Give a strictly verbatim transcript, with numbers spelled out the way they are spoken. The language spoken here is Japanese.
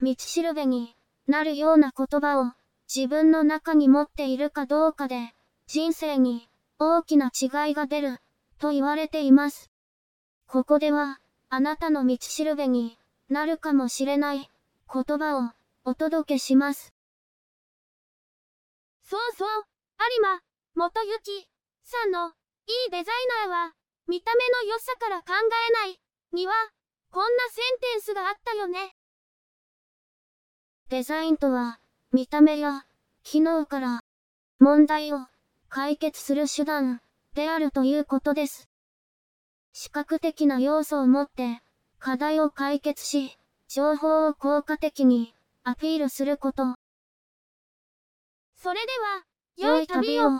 道しるべになるような言葉を自分の中に持っているかどうかで、人生に大きな違いが出ると言われています。ここでは、あなたの道しるべになるかもしれない言葉をお届けします。そうそう、有馬元幸さんのいいデザイナーは、見た目の良さから考えないには、こんなセンテンスがあったよね。デザインとは、見た目や機能から問題を解決する手段であるということです。視覚的な要素を持って課題を解決し、情報を効果的にアピールすること。それでは、良い旅を。